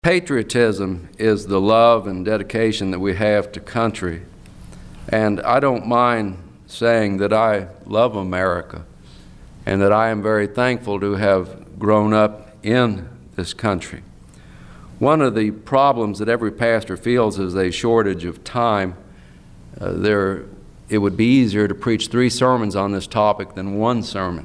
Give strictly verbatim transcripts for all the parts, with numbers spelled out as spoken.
Patriotism is the love and dedication that we have to country. And I don't mind saying that I love America and that I am very thankful to have grown up in this country. One of the problems that every pastor feels is a shortage of time. Uh, there, it would be easier to preach three sermons on this topic than one sermon.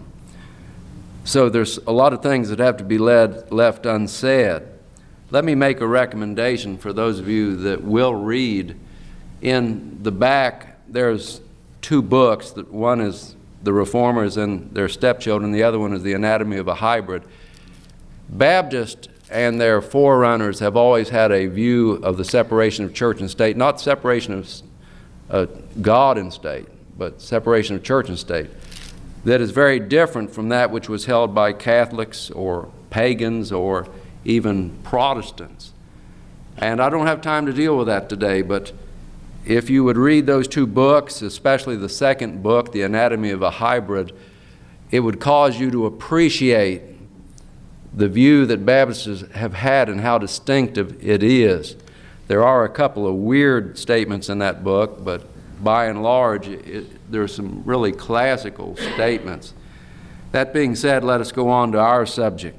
So there's a lot of things that have to be led, left unsaid. Let me make a recommendation for those of you that will read. In the back, there's two books. One is The Reformers and Their Stepchildren. The other one is The Anatomy of a Hybrid. Baptists and their forerunners have always had a view of the separation of church and state, not separation of uh, God and state, but separation of church and state, that is very different from that which was held by Catholics or pagans or even Protestants. And I don't have time to deal with that today, but if you would read those two books, especially the second book, The Anatomy of a Hybrid, it would cause you to appreciate the view that Baptists have had and how distinctive it is. There are a couple of weird statements in that book, but by and large, it, there are some really classical statements. That being said, let us go on to our subject.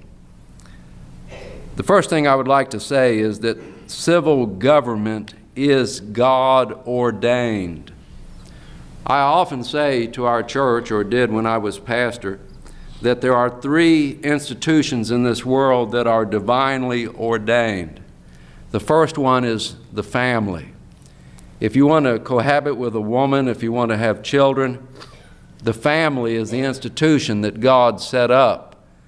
The first thing I would like to say is that civil government is God-ordained. I often say to our church, or did when I was pastor, that there are three institutions in this world that are divinely ordained. The first one is the family. If you want to cohabit with a woman, if you want to have children, the family is the institution that God set up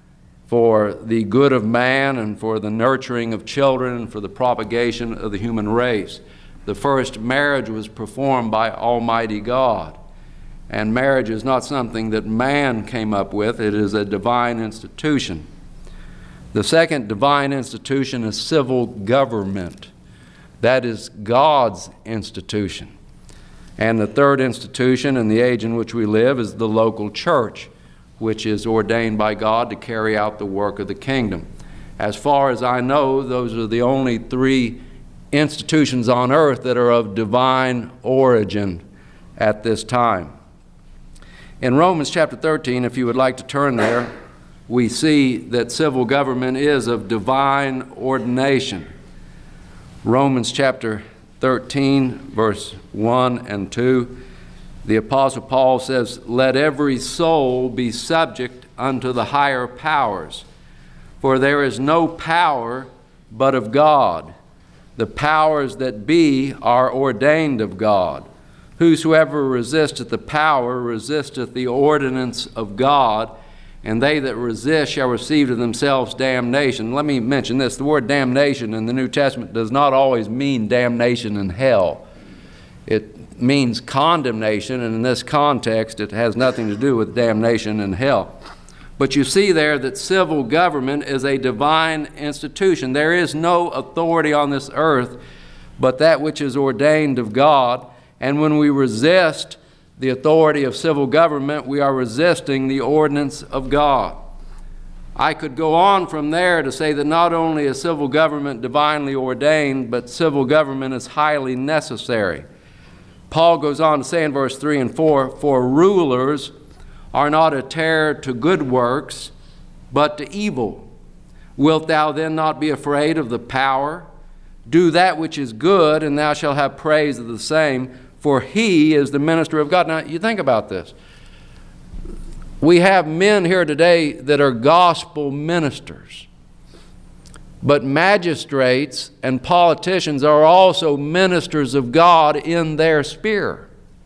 for the good of man and for the nurturing of children and for the propagation of the human race. The first marriage was performed by Almighty God. And marriage is not something that man came up with. It is a divine institution. The second divine institution is civil government. That is God's institution. And the third institution in the age in which we live is the local church, which is ordained by God to carry out the work of the kingdom. As far as I know, those are the only three institutions on earth that are of divine origin at this time. In Romans chapter thirteen, if you would like to turn there, we see that civil government is of divine ordination. Romans chapter thirteen, verse one and two, the Apostle Paul says, "Let every soul be subject unto the higher powers, for there is no power but of God. The powers that be are ordained of God. Whosoever resisteth the power resisteth the ordinance of God, and they that resist shall receive to themselves damnation." Let me mention this. The word damnation in the New Testament does not always mean damnation in hell. It means condemnation, and in this context, it has nothing to do with damnation in hell. But you see there that civil government is a divine institution. There is no authority on this earth but that which is ordained of God. And when we resist the authority of civil government, we are resisting the ordinance of God. I could go on from there to say that not only is civil government divinely ordained, but civil government is highly necessary. Paul goes on to say in verse three and four, "For rulers are not a terror to good works, but to evil. Wilt thou then not be afraid of the power? Do that which is good, and thou shalt have praise of the same, for he is the minister of God." Now, you think about this. We have men here today that are gospel ministers. But magistrates and politicians are also ministers of God in their sphere.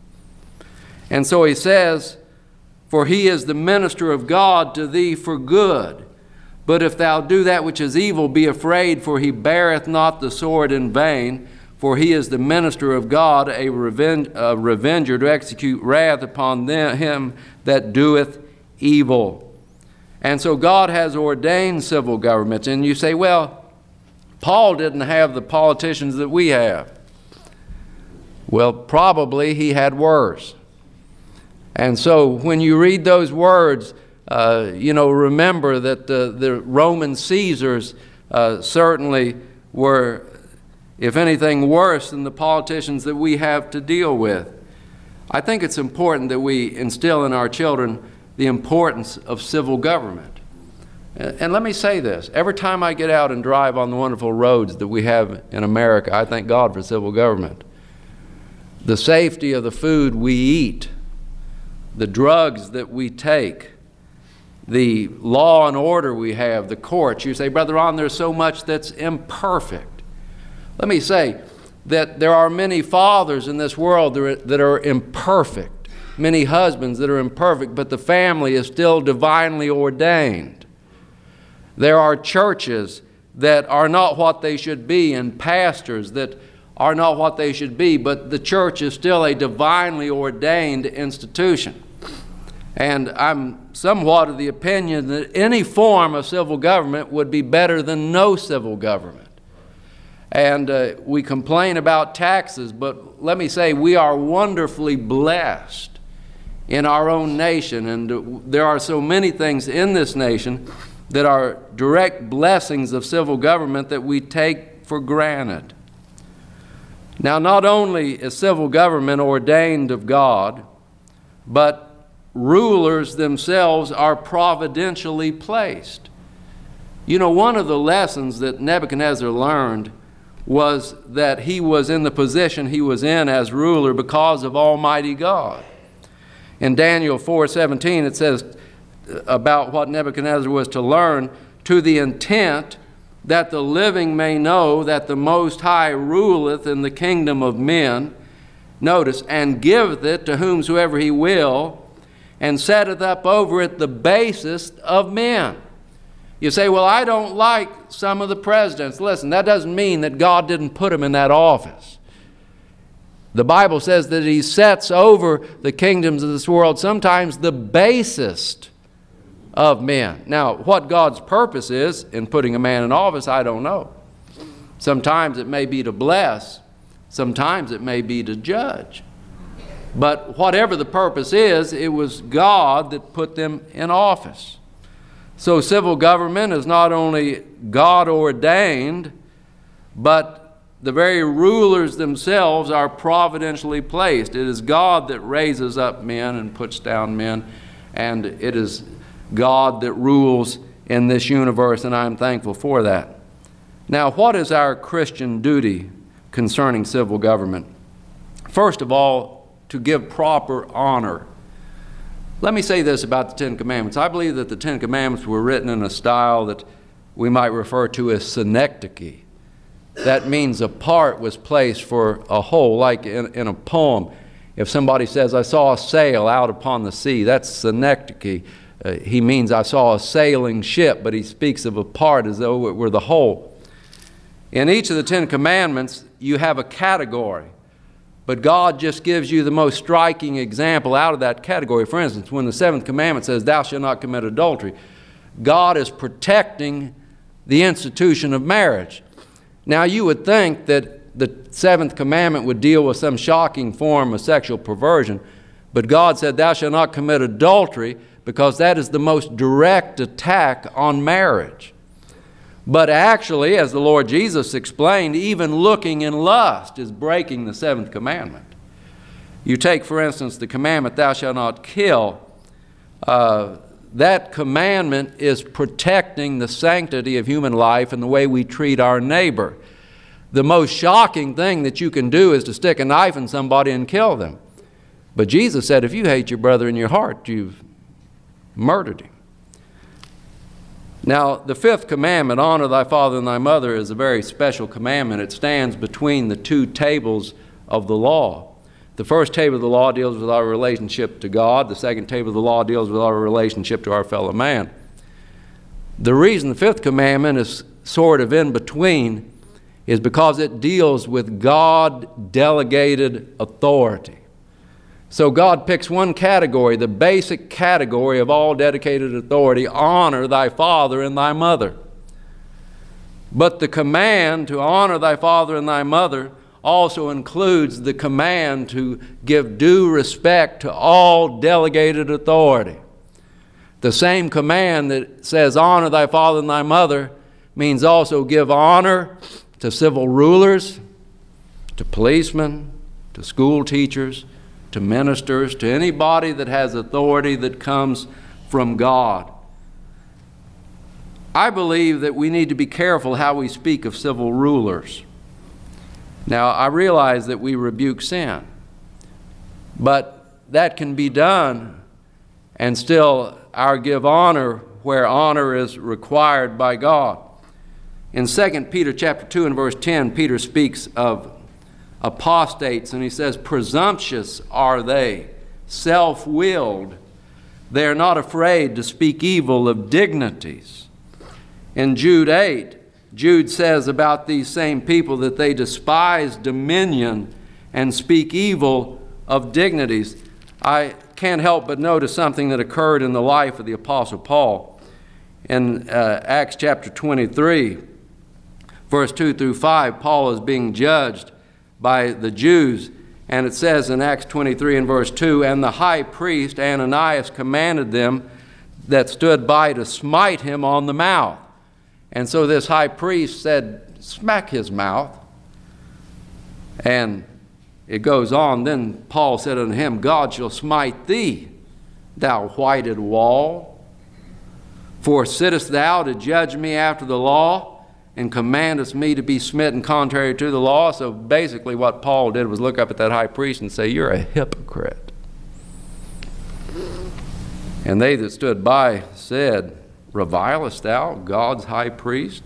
And so he says, "For he is the minister of God to thee for good. But if thou do that which is evil, be afraid, for he beareth not the sword in vain. For he is the minister of God, a, reven- a revenger to execute wrath upon them, him that doeth evil." And so God has ordained civil government. And you say, well, Paul didn't have the politicians that we have. Well, probably he had worse. And so when you read those words, uh, you know, remember that the, the Roman Caesars uh, certainly were, if anything, worse than the politicians that we have to deal with. I think it's important that we instill in our children the importance of civil government. And let me say this, every time I get out and drive on the wonderful roads that we have in America, I thank God for civil government. The safety of the food we eat, the drugs that we take, the law and order we have, the courts. You say, Brother Ron, there's so much that's imperfect. Let me say that there are many fathers in this world that are imperfect, many husbands that are imperfect, but the family is still divinely ordained. There are churches that are not what they should be, and pastors that are not what they should be, but the church is still a divinely ordained institution. And I'm somewhat of the opinion that any form of civil government would be better than no civil government. And uh, we complain about taxes, but let me say we are wonderfully blessed in our own nation, and uh, there are so many things in this nation that are direct blessings of civil government that we take for granted. Now, not only is civil government ordained of God, but rulers themselves are providentially placed. You know, one of the lessons that Nebuchadnezzar learned was that he was in the position he was in as ruler because of Almighty God. In Daniel four seventeen, it says about what Nebuchadnezzar was to learn, to the intent that the living may know that the Most High ruleth in the kingdom of men, notice, and giveth it to whomsoever he will, and setteth up over it the basest of men. You say, well, I don't like some of the presidents. Listen, that doesn't mean that God didn't put him in that office. The Bible says that he sets over the kingdoms of this world sometimes the basest of men. Now, what God's purpose is in putting a man in office, I don't know. Sometimes it may be to bless. Sometimes it may be to judge. But whatever the purpose is, it was God that put them in office. So civil government is not only God ordained, but the very rulers themselves are providentially placed. It is God that raises up men and puts down men, and it is God that rules in this universe, and I'm thankful for that. Now, what is our Christian duty concerning civil government? First of all, to give proper honor. Let me say this about the Ten Commandments. I believe that the Ten Commandments were written in a style that we might refer to as synecdoche. That means a part was placed for a whole, like in, in a poem. If somebody says, I saw a sail out upon the sea, that's synecdoche. Uh, he means I saw a sailing ship, but he speaks of a part as though it were the whole. In each of the Ten Commandments, you have a category, but God just gives you the most striking example out of that category. For instance, when the seventh commandment says, thou shalt not commit adultery, God is protecting the institution of marriage. Now, you would think that the seventh commandment would deal with some shocking form of sexual perversion, but God said, thou shalt not commit adultery, because that is the most direct attack on marriage. But actually, as the Lord Jesus explained, even looking in lust is breaking the seventh commandment. You take, for instance, the commandment, thou shalt not kill. Uh, that commandment is protecting the sanctity of human life and the way we treat our neighbor. The most shocking thing that you can do is to stick a knife in somebody and kill them. But Jesus said, if you hate your brother in your heart, you've murdered him. Now, the fifth commandment, honor thy father and thy mother, is a very special commandment. It stands between the two tables of the law. The first table of the law deals with our relationship to God. The second table of the law deals with our relationship to our fellow man. The reason the fifth commandment is sort of in between is because it deals with God-delegated authority. So God picks one category, the basic category of all dedicated authority, honor thy father and thy mother. But the command to honor thy father and thy mother also includes the command to give due respect to all delegated authority. The same command that says honor thy father and thy mother means also give honor to civil rulers, to policemen, to school teachers, to ministers, to anybody that has authority that comes from God. I believe that we need to be careful how we speak of civil rulers. Now, I realize that we rebuke sin, but that can be done and still our give honor where honor is required by God. In Second Peter chapter two and verse ten, Peter speaks of apostates, and he says, presumptuous are they, self-willed. They are not afraid to speak evil of dignities. In Jude eight, Jude says about these same people that they despise dominion and speak evil of dignities. I can't help but notice something that occurred in the life of the Apostle Paul. In uh, Acts chapter twenty-three, verse two through five, Paul is being judged by the Jews. And it says in Acts twenty-three and verse two, and the high priest Ananias commanded them that stood by to smite him on the mouth. And so this high priest said, smack his mouth. And it goes on, then Paul said unto him, God shall smite thee, thou whited wall. For sittest thou to judge me after the law, and commandest me to be smitten contrary to the law? So basically what Paul did was look up at that high priest and say, you're a hypocrite. And they that stood by said, revilest thou God's high priest?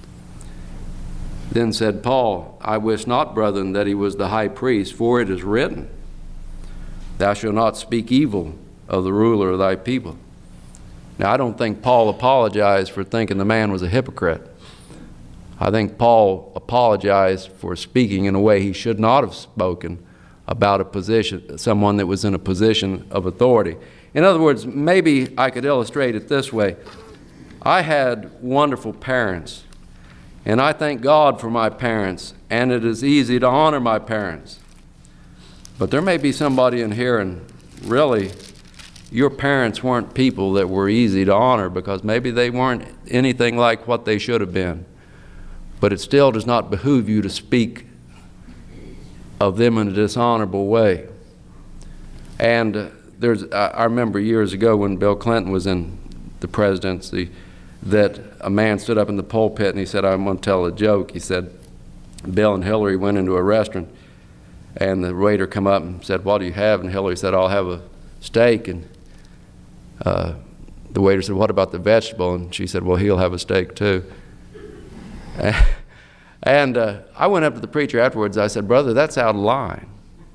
Then said Paul, I wish not, brethren, that he was the high priest, for it is written, thou shalt not speak evil of the ruler of thy people. Now, I don't think Paul apologized for thinking the man was a hypocrite. I think Paul apologized for speaking in a way he should not have spoken about a position, someone that was in a position of authority. In other words, maybe I could illustrate it this way. I had wonderful parents, and I thank God for my parents, and it is easy to honor my parents. But there may be somebody in here, and really, your parents weren't people that were easy to honor because maybe they weren't anything like what they should have been. But it still does not behoove you to speak of them in a dishonorable way. And uh, there's, I, I remember years ago when Bill Clinton was in the presidency, that a man stood up in the pulpit and he said, I'm going to tell a joke. He said, Bill and Hillary went into a restaurant, and the waiter come up and said, what do you have? And Hillary said, I'll have a steak. And uh, the waiter said, what about the vegetable? And she said, well, he'll have a steak too. And uh, I went up to the preacher afterwards. I said, brother, that's out of line.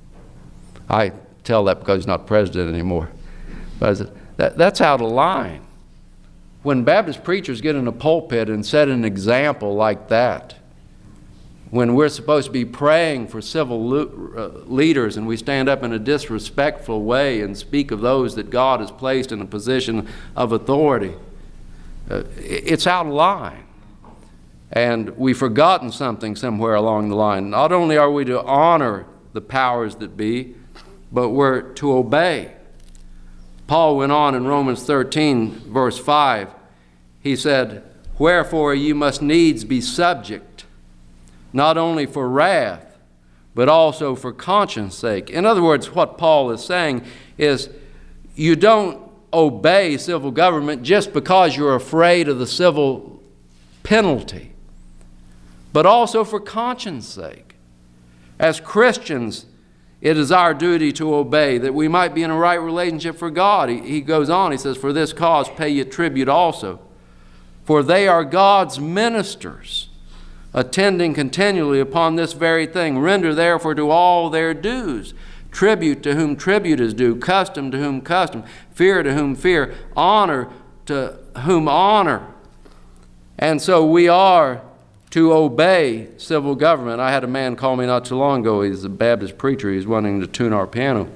I tell that because he's not president anymore. But I said, that, that's out of line. When Baptist preachers get in a pulpit and set an example like that, when we're supposed to be praying for civil le- uh, leaders and we stand up in a disrespectful way and speak of those that God has placed in a position of authority, uh, it's out of line. And we've forgotten something somewhere along the line. Not only are we to honor the powers that be, but we're to obey. Paul went on in Romans thirteen, verse five. He said, wherefore you must needs be subject, not only for wrath, but also for conscience sake. In other words, what Paul is saying is you don't obey civil government just because you're afraid of the civil penalty, but also for conscience sake. As Christians, it is our duty to obey, that we might be in a right relationship for God. He, he goes on, he says, for this cause pay ye tribute also, for they are God's ministers, attending continually upon this very thing. Render therefore to all their dues, tribute to whom tribute is due, custom to whom custom, fear to whom fear, honor to whom honor. And so we are to obey civil government. I had a man call me not too long ago. He's a Baptist preacher. He's wanting to tune our piano.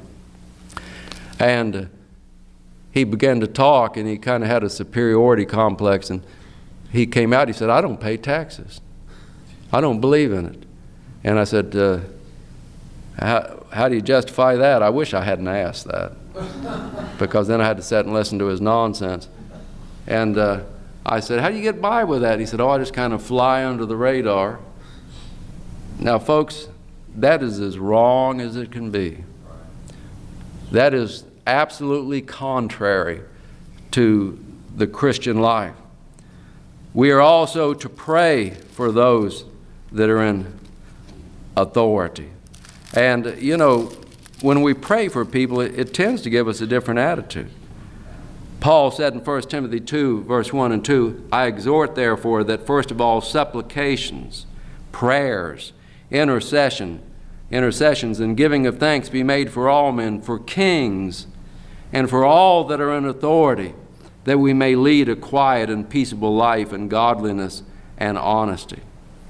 And uh, he began to talk, and he kind of had a superiority complex. And he came out, he said, I don't pay taxes. I don't believe in it. And I said, uh, how, how do you justify that? I wish I hadn't asked that, because then I had to sit and listen to his nonsense. And uh, I said, how do you get by with that? He said, oh, I just kind of fly under the radar. Now, folks, that is as wrong as it can be. That is absolutely contrary to the Christian life. We are also to pray for those that are in authority. And, you know, when we pray for people, it, it tends to give us a different attitude. Paul said in First Timothy two, verse one and two, I exhort therefore that first of all supplications, prayers, intercession, intercessions, and giving of thanks be made for all men, for kings, and for all that are in authority, that we may lead a quiet and peaceable life in godliness and honesty.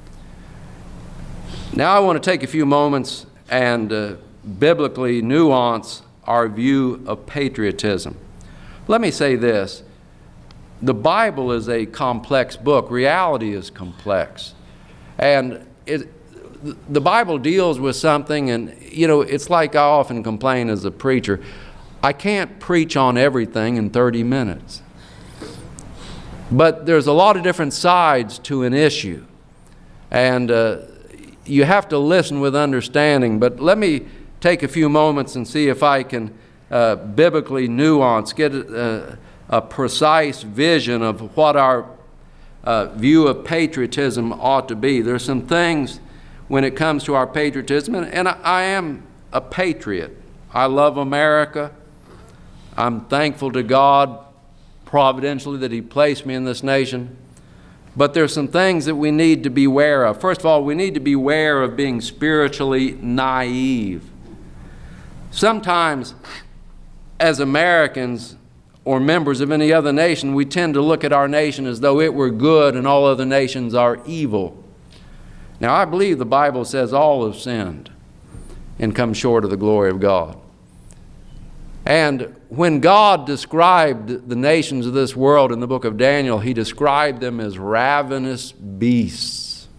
Now I want to take a few moments and uh, biblically nuance our view of patriotism. Let me say this. The Bible is a complex book. Reality is complex. And it, the Bible deals with something, and, you know, it's like I often complain as a preacher, I can't preach on everything in thirty minutes. But there's a lot of different sides to an issue. And uh, you have to listen with understanding. But let me take a few moments and see if I can uh, biblically nuance, get a, a precise vision of what our uh, view of patriotism ought to be. There's some things when it comes to our patriotism, and, and I, I am a patriot. I love America. I'm thankful to God providentially that He placed me in this nation. But there's some things that we need to be aware of. First of all, we need to be aware of being spiritually naive. Sometimes, as Americans or members of any other nation, we tend to look at our nation as though it were good and all other nations are evil. Now, I believe the Bible says all have sinned and come short of the glory of God. And when God described the nations of this world in the book of Daniel, He described them as ravenous beasts.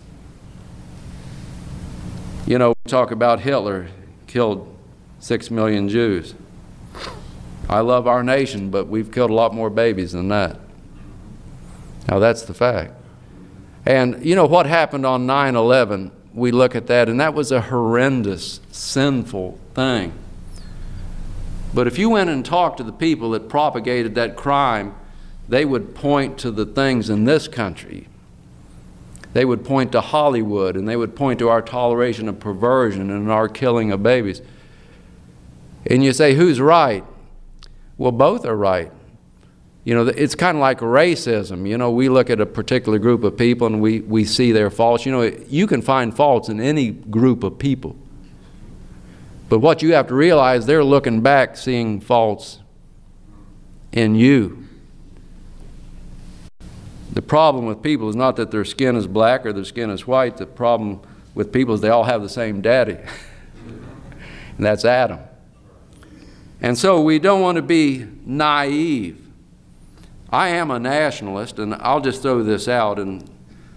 You know, we talk about Hitler, killed six million Jews. I love our nation, but we've killed a lot more babies than that. Now, that's the fact. And you know what happened on nine eleven? We look at that, and that was a horrendous, sinful thing. But if you went and talked to the people that propagated that crime, they would point to the things in this country. They would point to Hollywood, and they would point to our toleration of perversion and our killing of babies. And you say, who's right? Well, both are right. You know, it's kind of like racism. You know, we look at a particular group of people and we, we see their faults. You know, you can find faults in any group of people. But what you have to realize, they're looking back, seeing faults in you. The problem with people is not that their skin is black or their skin is white. The problem with people is they all have the same daddy. And that's Adam. And so we don't want to be naive. I am a nationalist, and I'll just throw this out, and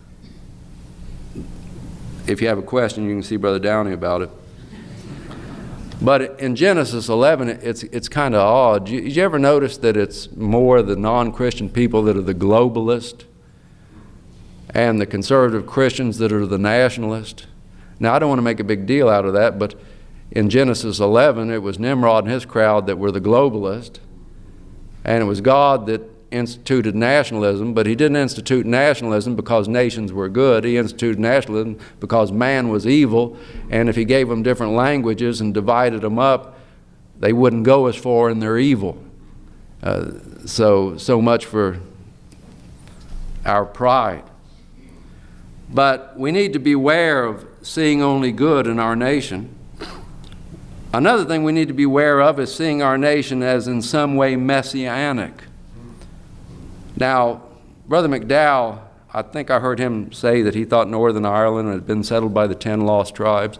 if you have a question, you can see Brother Downey about it. But in Genesis eleven, it's it's kind of odd. Did you, did you ever notice that it's more the non-Christian people that are the globalist and the conservative Christians that are the nationalist? Now, I don't want to make a big deal out of that, but in Genesis eleven, it was Nimrod and his crowd that were the globalist, and it was God that instituted nationalism, but He didn't institute nationalism because nations were good. He instituted nationalism because man was evil, and if He gave them different languages and divided them up, they wouldn't go as far in their evil. Uh, so, so much for our pride. But we need to beware of seeing only good in our nation. Another thing we need to be aware of is seeing our nation as in some way messianic. Now, Brother McDowell, I think I heard him say that he thought Northern Ireland had been settled by the ten lost tribes.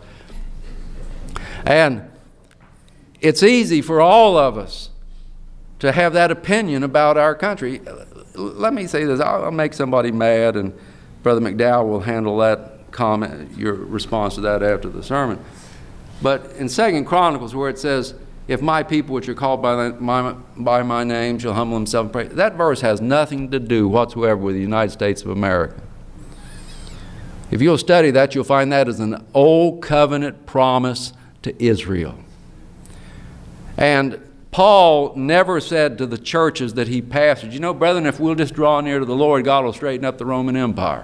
And it's easy for all of us to have that opinion about our country. Let me say this, I'll make somebody mad, and Brother McDowell will handle that comment, your response to that after the sermon. But in Second Chronicles, where it says, if my people which are called by my, by my name shall humble themselves and pray, that verse has nothing to do whatsoever with the United States of America. If you'll study that, you'll find that is an old covenant promise to Israel. And Paul never said to the churches that he pastored, you know, brethren, if we'll just draw near to the Lord, God will straighten up the Roman Empire.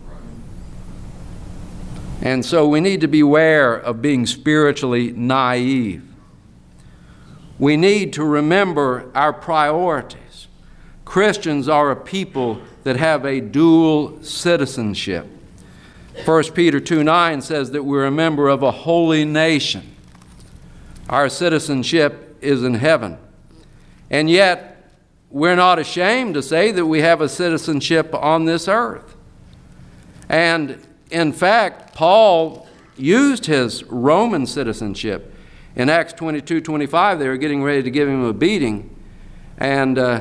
And so we need to beware of being spiritually naive. We need to remember our priorities. Christians are a people that have a dual citizenship. First Peter two nine says that we're a member of a holy nation. Our citizenship is in heaven. And yet, we're not ashamed to say that we have a citizenship on this earth. And in fact, Paul used his Roman citizenship. In Acts twenty-two twenty-five, they were getting ready to give him a beating. And uh,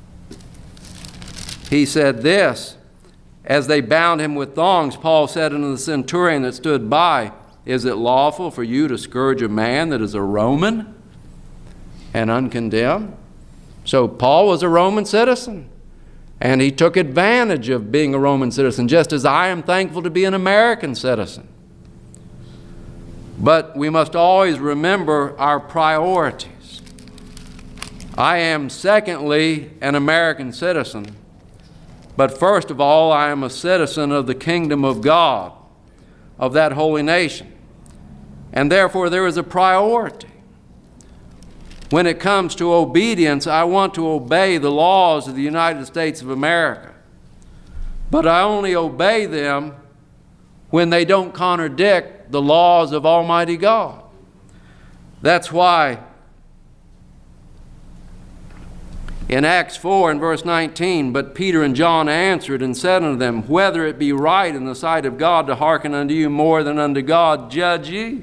he said this, as they bound him with thongs, Paul said unto the centurion that stood by, is it lawful for you to scourge a man that is a Roman and uncondemned? So Paul was a Roman citizen, and he took advantage of being a Roman citizen, just as I am thankful to be an American citizen. But we must always remember our priorities. I am, secondly, an American citizen. But first of all, I am a citizen of the kingdom of God, of that holy nation. And therefore, there is a priority. When it comes to obedience, I want to obey the laws of the United States of America. But I only obey them when they don't contradict the laws of Almighty God. That's why in Acts four and verse nineteen, but Peter and John answered and said unto them, whether it be right in the sight of God to hearken unto you more than unto God, judge ye.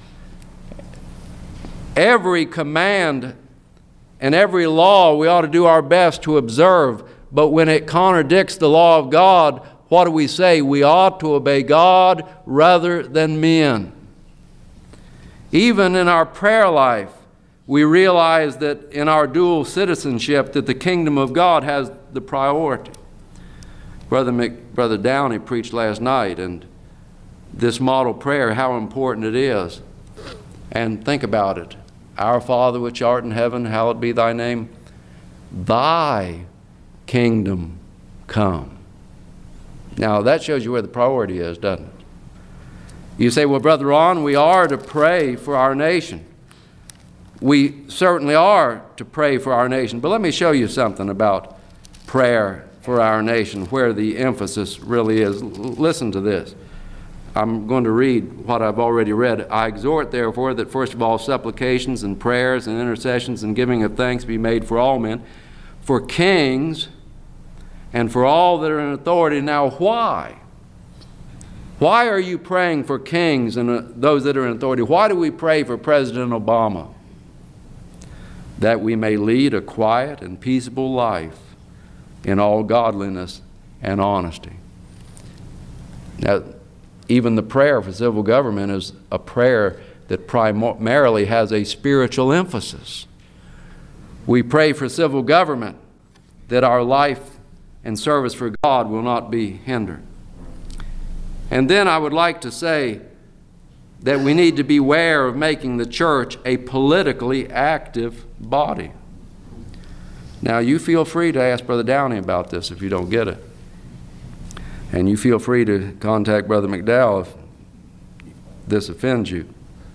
Every command and every law we ought to do our best to observe, but when it contradicts the law of God, what do we say? We ought to obey God rather than men. Even in our prayer life, we realize that in our dual citizenship that the kingdom of God has the priority. Brother, Mc, Brother Downey preached last night, and this model prayer, how important it is. And think about it. Our Father which art in heaven, hallowed be thy name. Thy kingdom come. Now that shows you where the priority is, doesn't it? You say, well, Brother Ron, we are to pray for our nation. We certainly are to pray for our nation. But let me show you something about prayer for our nation, where the emphasis really is. L- listen to this. I'm going to read what I've already read. I exhort, therefore, that first of all supplications and prayers and intercessions and giving of thanks be made for all men, for kings, and for all that are in authority. Now, why? Why are you praying for kings and uh, those that are in authority? Why do we pray for President Obama? That we may lead a quiet and peaceable life in all godliness and honesty. Now, even the prayer for civil government is a prayer that primarily has a spiritual emphasis. We pray for civil government that our life and service for God will not be hindered. And then I would like to say that we need to beware of making the church a politically active body. Now, you feel free to ask Brother Downey about this if you don't get it. And you feel free to contact Brother McDowell if this offends you.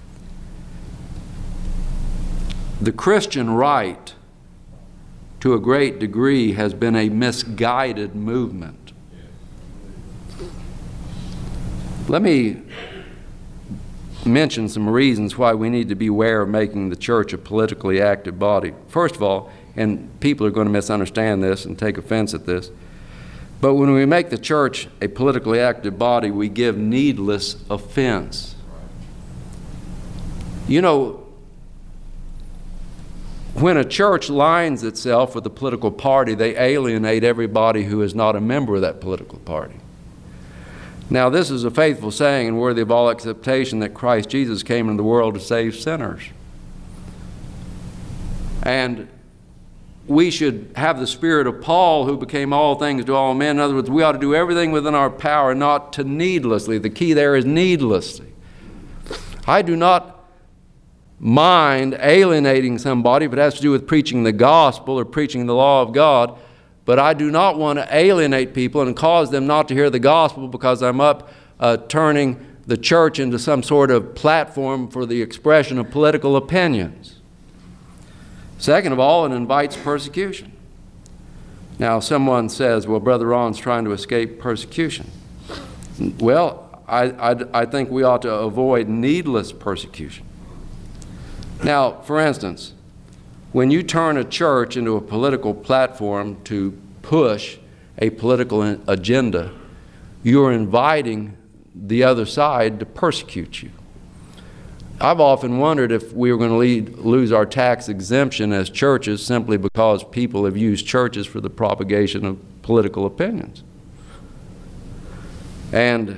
The Christian right, to a great degree, has been a misguided movement. Let me mention some reasons why we need to beware of making the church a politically active body. First of all, and people are going to misunderstand this and take offense at this, but when we make the church a politically active body, we give needless offense. You know, when a church lines itself with a political party, they alienate everybody who is not a member of that political party. Now, this is a faithful saying and worthy of all acceptation that Christ Jesus came into the world to save sinners. And we should have the spirit of Paul, who became all things to all men. In other words, we ought to do everything within our power not to needlessly. The key there is needlessly. I do not mind alienating somebody if it has to do with preaching the gospel or preaching the law of God, but I do not want to alienate people and cause them not to hear the gospel because I'm up uh, turning the church into some sort of platform for the expression of political opinions. Second of all, it invites persecution. Now, someone says, well, Brother Ron's trying to escape persecution. Well, I, I, I think we ought to avoid needless persecution. Now, for instance, when you turn a church into a political platform to push a political agenda, you're inviting the other side to persecute you. I've often wondered if we were going to lead, lose our tax exemption as churches simply because people have used churches for the propagation of political opinions. And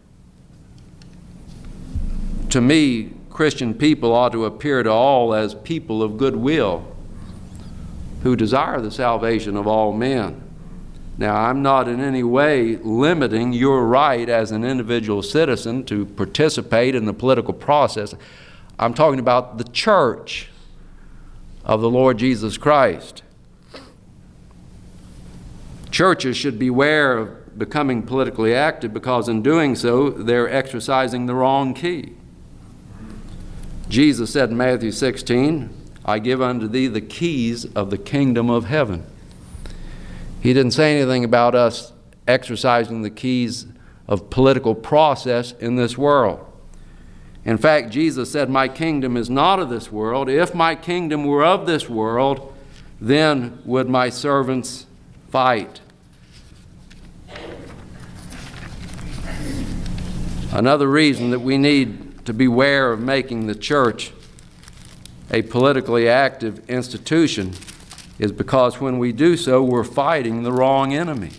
to me, Christian people ought to appear to all as people of goodwill who desire the salvation of all men. Now, I'm not in any way limiting your right as an individual citizen to participate in the political process. I'm talking about the church of the Lord Jesus Christ. Churches should beware of becoming politically active because in doing so, they're exercising the wrong key. Jesus said in Matthew sixteen, I give unto thee the keys of the kingdom of heaven. He didn't say anything about us exercising the keys of political process in this world. In fact, Jesus said, my kingdom is not of this world. If my kingdom were of this world, then would my servants fight. Another reason that we need to beware of making the church a politically active institution is because when we do so, we're fighting the wrong enemy.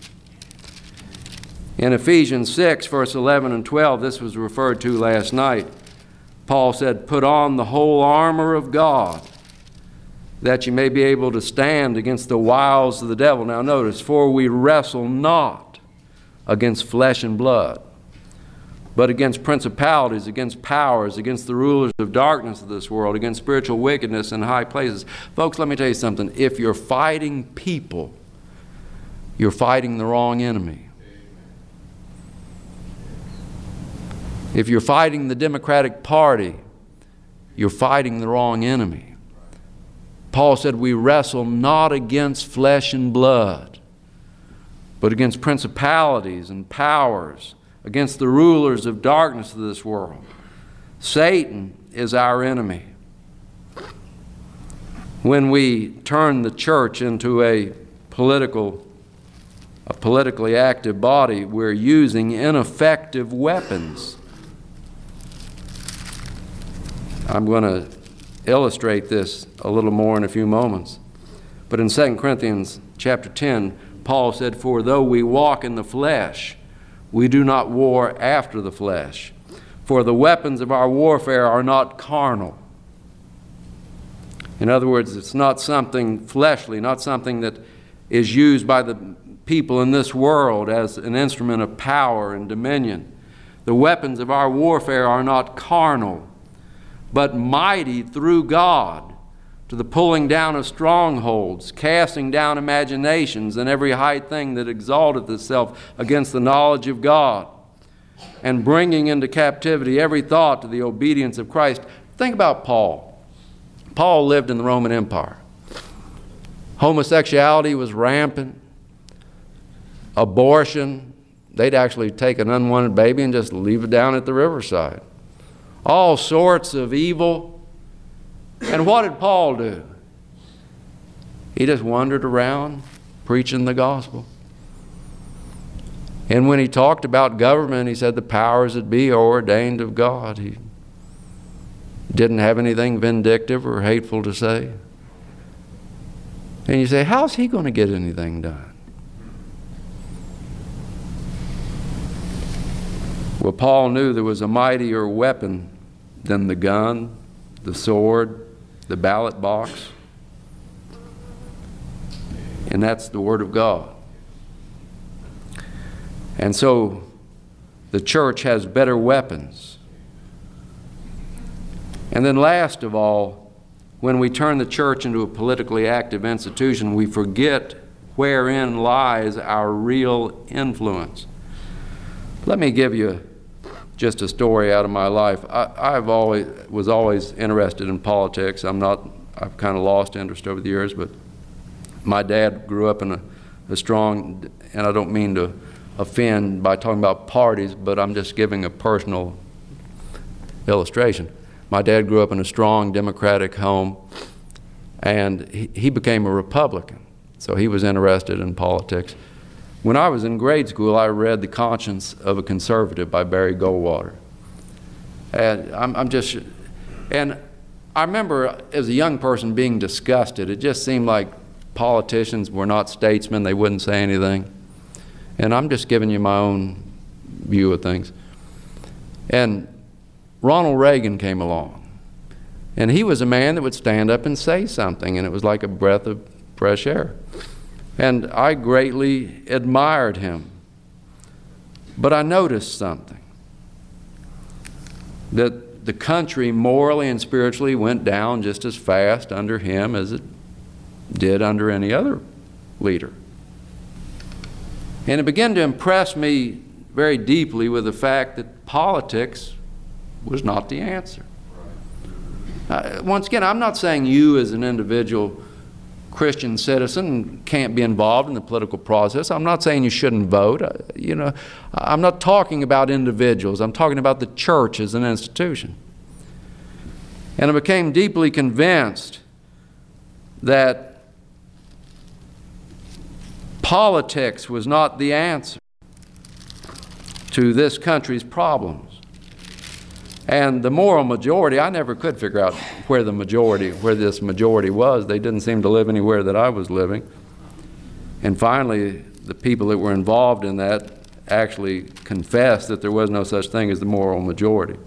In Ephesians six, verse eleven and twelve, this was referred to last night, Paul said, put on the whole armor of God, that you may be able to stand against the wiles of the devil. Now notice, for we wrestle not against flesh and blood, but against principalities, against powers, against the rulers of darkness of this world, against spiritual wickedness in high places. Folks, let me tell you something. If you're fighting people, you're fighting the wrong enemy. If you're fighting the Democratic Party, you're fighting the wrong enemy. Paul said, we wrestle not against flesh and blood, but against principalities and powers, against the rulers of darkness of this world. Satan is our enemy. When we turn the church into a political, a politically active body, we're using ineffective weapons. I'm going to illustrate this a little more in a few moments. But in Second Corinthians chapter ten, Paul said, for though we walk in the flesh, we do not war after the flesh. For the weapons of our warfare are not carnal. In other words, it's not something fleshly, not something that is used by the people in this world as an instrument of power and dominion. The weapons of our warfare are not carnal, but mighty through God to the pulling down of strongholds, casting down imaginations and every high thing that exalteth itself against the knowledge of God, and bringing into captivity every thought to the obedience of Christ. Think about Paul. Paul lived in the Roman Empire. Homosexuality was rampant. Abortion, they'd actually take an unwanted baby and just leave it down at the riverside. All sorts of evil. And what did Paul do? He just wandered around preaching the gospel. And when he talked about government, he said the powers that be are ordained of God. He didn't have anything vindictive or hateful to say. And you say, how's he going to get anything done? Well, Paul knew there was a mightier weapon than the gun, the sword, the ballot box. and that's the Word of God. And so the church has better weapons. And then last of all, when we turn the church into a politically active institution, we forget wherein lies our real influence. Let me give you just a story out of my life. I, I've always was always interested in politics. I'm not. I've kind of lost interest over the years, but my dad grew up in a, a strong, and I don't mean to offend by talking about parties, but I'm just giving a personal illustration. My dad grew up in a strong Democratic home, and he, he became a Republican, so he was interested in politics. When I was in grade school, I read The Conscience of a Conservative by Barry Goldwater. And I'm, I'm just, and I remember as a young person being disgusted. It just seemed like politicians were not statesmen. They wouldn't say anything. And I'm just giving you my own view of things. And Ronald Reagan came along. And he was a man that would stand up and say something, and it was like a breath of fresh air. And I greatly admired him. But I noticed something. That the country morally and spiritually went down just as fast under him as it did under any other leader. And it began to impress me very deeply with the fact that politics was not the answer. Uh, once again, I'm not saying you as an individual Christian citizen can't be involved in the political process. I'm not saying you shouldn't vote. Uh, you know, I'm not talking about individuals. I'm talking about the church as an institution. And I became deeply convinced that politics was not the answer to this country's problems. And the moral majority, I never could figure out where the majority, where this majority was. They didn't seem to live anywhere that I was living. And finally, the people that were involved in that actually confessed that there was no such thing as the moral majority.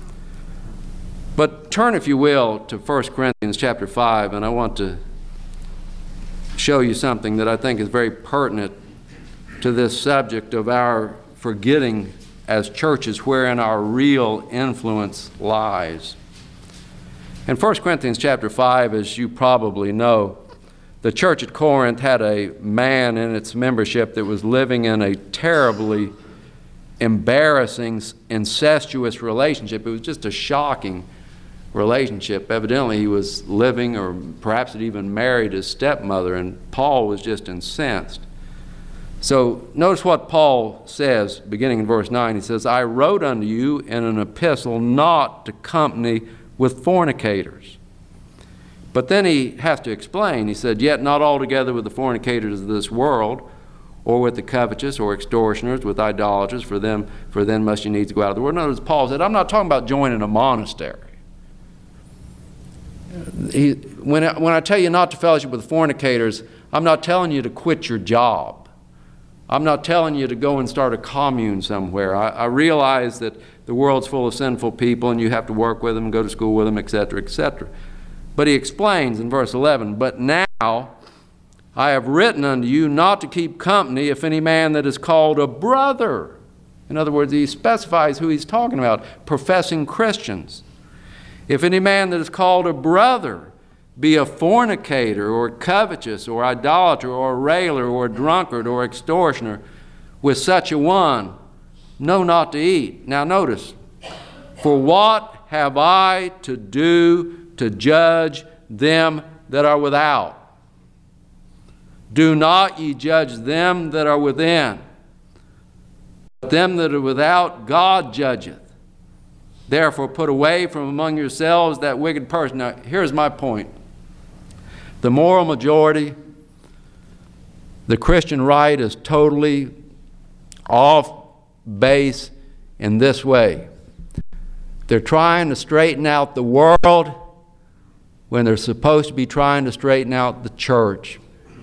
But turn, if you will, to First Corinthians chapter five, and I want to show you something that I think is very pertinent to this subject of our forgetting as churches wherein our real influence lies. In First Corinthians chapter five, as you probably know, the church at Corinth had a man in its membership that was living in a terribly embarrassing, incestuous relationship. It was just a shocking relationship. Evidently, he was living, or perhaps had even married his stepmother, and Paul was just incensed. So notice what Paul says, beginning in verse nine. He says, I wrote unto you in an epistle not to company with fornicators. But then he has to explain. He said, yet not altogether with the fornicators of this world, or with the covetous, or extortioners, with idolaters, for them, for then must you needs go out of the world. Notice Paul said, I'm not talking about joining a monastery. He, when, I, when I tell you not to fellowship with fornicators, I'm not telling you to quit your job. I'm not telling you to go and start a commune somewhere. I, I realize that the world's full of sinful people and you have to work with them, go to school with them, et cetera, et cetera. But he explains in verse eleven, but now I have written unto you not to keep company if any man that is called a brother. In other words, he specifies who he's talking about, professing Christians. If any man that is called a brother be a fornicator, or covetous, or idolater, or a railer, or a drunkard, or extortioner, with such a one, know not to eat. Now notice, for what have I to do to judge them that are without? Do not ye judge them that are within. But them that are without, God judgeth. Therefore put away from among yourselves that wicked person. Now here's my point. The moral majority, the Christian right, is totally off base in this way. They're trying to straighten out the world when they're supposed to be trying to straighten out the church.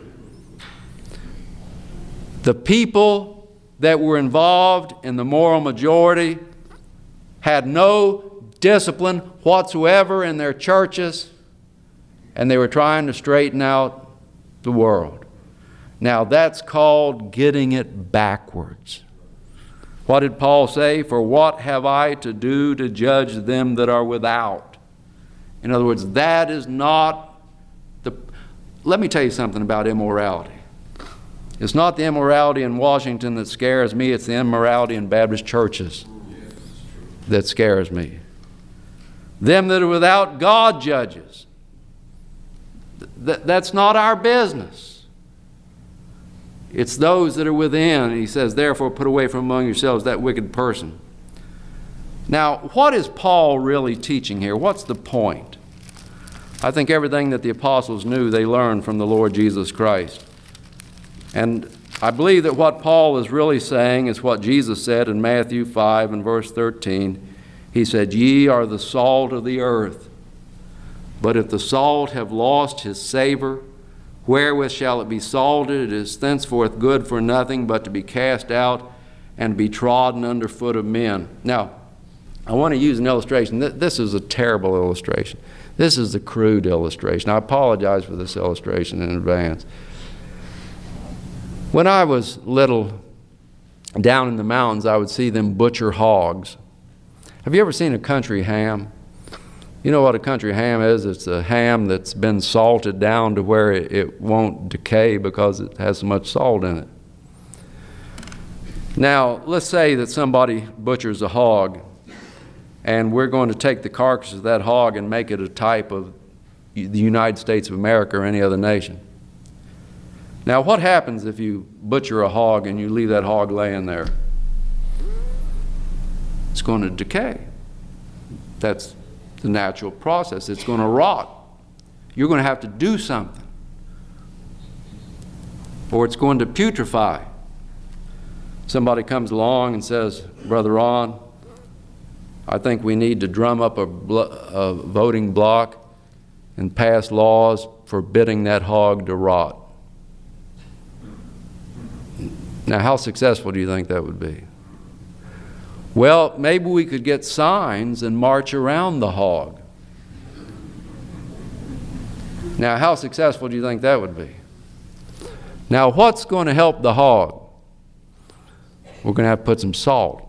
The people that were involved in the moral majority had no discipline whatsoever in their churches, and they were trying to straighten out the world. Now that's called getting it backwards. What did Paul say? For what have I to do to judge them that are without? In other words, that is not the... Let me tell you something about immorality. It's not the immorality in Washington that scares me, it's the immorality in Baptist churches that scares me. Them that are without, God judges. Th- that's not our business. It's those that are within. He says, therefore put away from among yourselves that wicked person. Now, what is Paul really teaching here? What's the point? I think everything that the apostles knew, they learned from the Lord Jesus Christ. And I believe that what Paul is really saying is what Jesus said in Matthew five and verse thirteen. He said, ye are the salt of the earth. But if the salt have lost his savor, wherewith shall it be salted? It is thenceforth good for nothing but to be cast out and be trodden under foot of men. Now, I want to use an illustration. This is a terrible illustration. This is a crude illustration. I apologize for this illustration in advance. When I was little, down in the mountains, I would see them butcher hogs. Have you ever seen a country ham? You know what a country ham is? It's a ham that's been salted down to where it, it won't decay because it has so much salt in it. Now, let's say that somebody butchers a hog, and we're going to take the carcass of that hog and make it a type of the United States of America or any other nation. Now, what happens if you butcher a hog and you leave that hog laying there? It's going to decay. That's the natural process. It's going to rot. You're going to have to do something, or it's going to putrefy. Somebody comes along and says, Brother Ron, I think we need to drum up a, blo- a voting block and pass laws forbidding that hog to rot. Now, how successful do you think that would be? Well, maybe we could get signs and march around the hog. Now, how successful do you think that would be? Now, what's going to help the hog? We're going to have to put some salt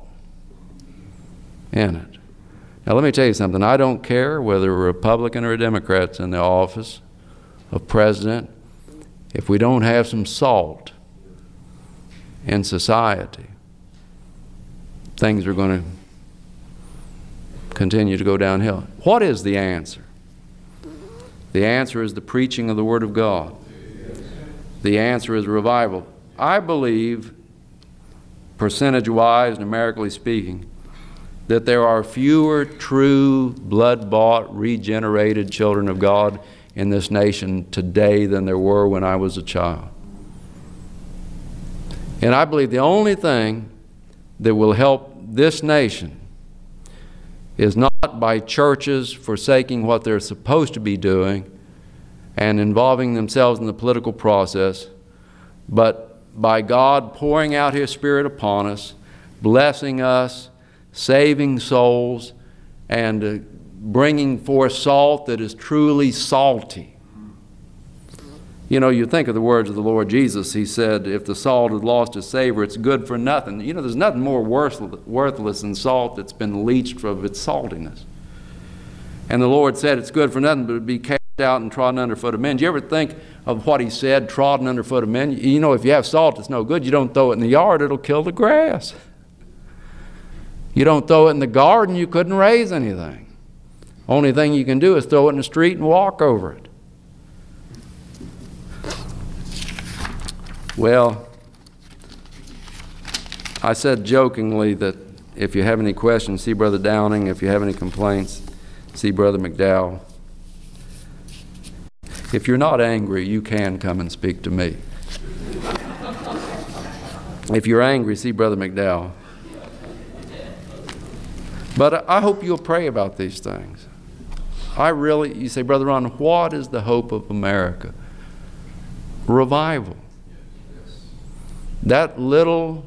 in it. Now, let me tell you something. I don't care whether a Republican or a Democrat's in the office of president. If we don't have some salt in society, things are going to continue to go downhill. What is the answer? The answer is the preaching of the Word of God. The answer is revival. I believe, percentage-wise, numerically speaking, that there are fewer true, blood-bought, regenerated children of God in this nation today than there were when I was a child. And I believe the only thing that will help this nation is not by churches forsaking what they're supposed to be doing and involving themselves in the political process, but by God pouring out His Spirit upon us, blessing us, saving souls, and uh, bringing forth salt that is truly salty. You know, you think of the words of the Lord Jesus. He said, if the salt has lost its savor, it's good for nothing. You know, there's nothing more worthless than salt that's been leached of its saltiness. And the Lord said it's good for nothing but to be cast out and trodden under foot of men. Do you ever think of what He said, trodden under foot of men? You know, if you have salt, it's no good. You don't throw it in the yard, it'll kill the grass. You don't throw it in the garden, you couldn't raise anything. Only thing you can do is throw it in the street and walk over it. Well, I said jokingly that if you have any questions, see Brother Downing. If you have any complaints, see Brother McDowell. If you're not angry, you can come and speak to me. If you're angry, see Brother McDowell. But I hope you'll pray about these things. I really, you say, Brother Ron, what is the hope of America? Revival. That little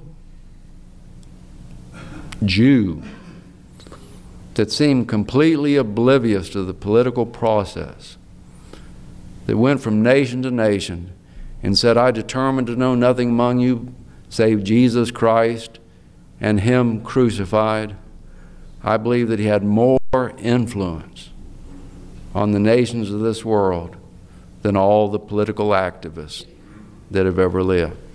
Jew that seemed completely oblivious to the political process, that went from nation to nation and said, I determined to know nothing among you save Jesus Christ and Him crucified, I believe that he had more influence on the nations of this world than all the political activists that have ever lived.